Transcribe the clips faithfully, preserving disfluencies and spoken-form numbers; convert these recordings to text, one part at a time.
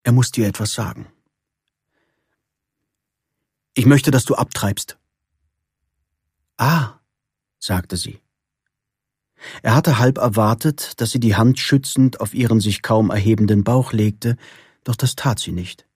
Er muss dir etwas sagen. Ich möchte, dass du abtreibst. Ah, sagte sie. Er hatte halb erwartet, dass sie die Hand schützend auf ihren sich kaum erhebenden Bauch legte, doch das tat sie nicht.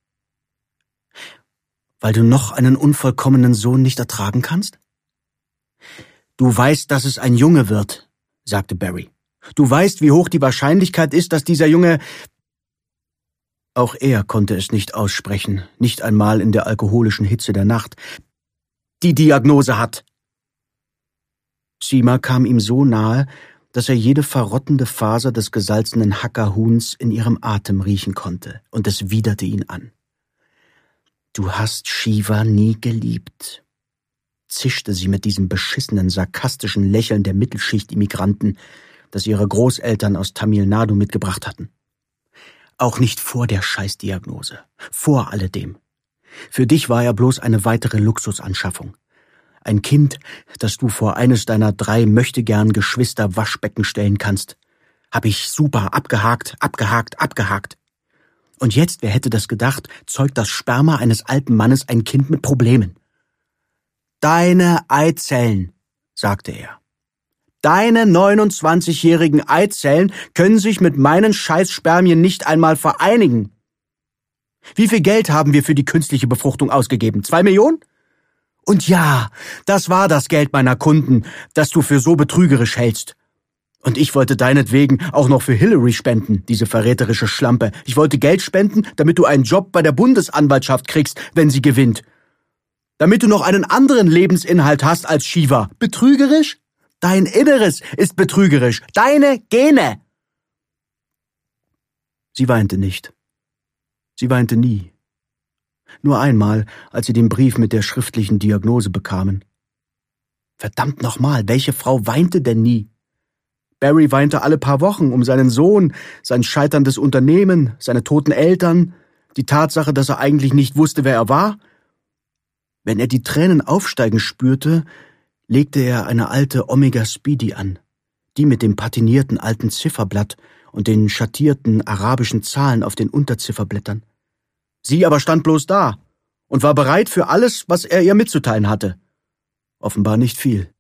Weil du noch einen unvollkommenen Sohn nicht ertragen kannst? Du weißt, dass es ein Junge wird, sagte Barry. Du weißt, wie hoch die Wahrscheinlichkeit ist, dass dieser Junge... Auch er konnte es nicht aussprechen, nicht einmal in der alkoholischen Hitze der Nacht. Die Diagnose hat. Seema kam ihm so nahe, dass er jede verrottende Faser des gesalzenen Hackerhuhns in ihrem Atem riechen konnte, und es widerte ihn an. Du hast Shiva nie geliebt, zischte sie mit diesem beschissenen, sarkastischen Lächeln der Mittelschicht-Immigranten, das ihre Großeltern aus Tamil Nadu mitgebracht hatten. Auch nicht vor der Scheißdiagnose, vor alledem. Für dich war er bloß eine weitere Luxusanschaffung. Ein Kind, das du vor eines deiner drei möchtegern Geschwister Waschbecken stellen kannst. Hab ich super abgehakt, abgehakt, abgehakt. Und jetzt, wer hätte das gedacht, zeugt das Sperma eines alten Mannes ein Kind mit Problemen. Deine Eizellen, sagte er. Deine neunundzwanzigjährigen Eizellen können sich mit meinen Scheißspermien nicht einmal vereinigen. Wie viel Geld haben wir für die künstliche Befruchtung ausgegeben? Zwei Millionen? Und ja, das war das Geld meiner Kunden, das du für so betrügerisch hältst. Und ich wollte deinetwegen auch noch für Hillary spenden, diese verräterische Schlampe. Ich wollte Geld spenden, damit du einen Job bei der Bundesanwaltschaft kriegst, wenn sie gewinnt. Damit du noch einen anderen Lebensinhalt hast als Shiva. Betrügerisch? Dein Inneres ist betrügerisch. Deine Gene. Sie weinte nicht. Sie weinte nie. Nur einmal, als sie den Brief mit der schriftlichen Diagnose bekamen. Verdammt nochmal, welche Frau weinte denn nie? Barry weinte alle paar Wochen um seinen Sohn, sein scheiterndes Unternehmen, seine toten Eltern, die Tatsache, dass er eigentlich nicht wusste, wer er war. Wenn er die Tränen aufsteigen spürte, legte er eine alte Omega Speedy an, die mit dem patinierten alten Zifferblatt und den schattierten arabischen Zahlen auf den Unterzifferblättern. Sie aber stand bloß da und war bereit für alles, was er ihr mitzuteilen hatte. Offenbar nicht viel.